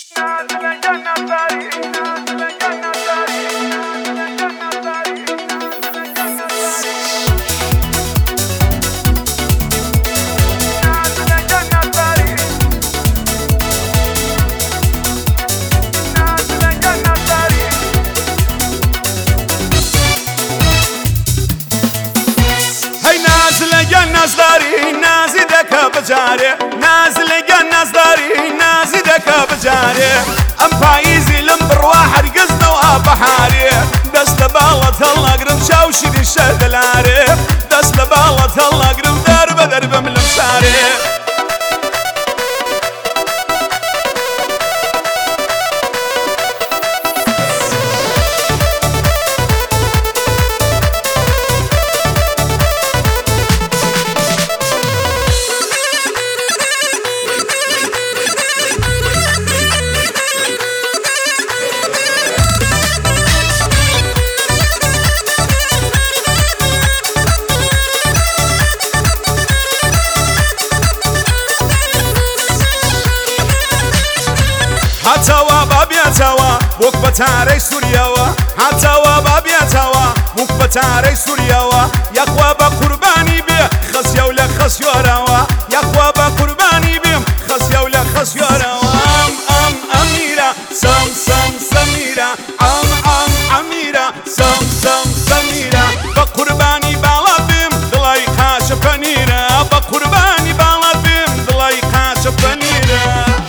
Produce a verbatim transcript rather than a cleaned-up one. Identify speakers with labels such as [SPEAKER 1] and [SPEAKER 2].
[SPEAKER 1] نازداری نازی دکا بجاره ناز لگا نازداری نازی دکا بجاره ام پاییزی لم بروا هرگز نوا بحاری دست بالت الله قرم شاوشی دی شدلاره دست بالت الله قرم درب درب من لمساره هاتوا بابياتوا بوك بتاري سورياوا هاتوا بابياتوا بوك بتاري سورياوا يا خوابا قرباني بي خسيا ولا خسيوراوا يا خوابا قرباني بي خسيا ولا خسيوراوا ام ام اميره سم سم سميره ام ام اميره سم سم سميره بقرباني بالا بيم دلاي خاش فنيره بقرباني بالا بيم دلاي خاش فنيره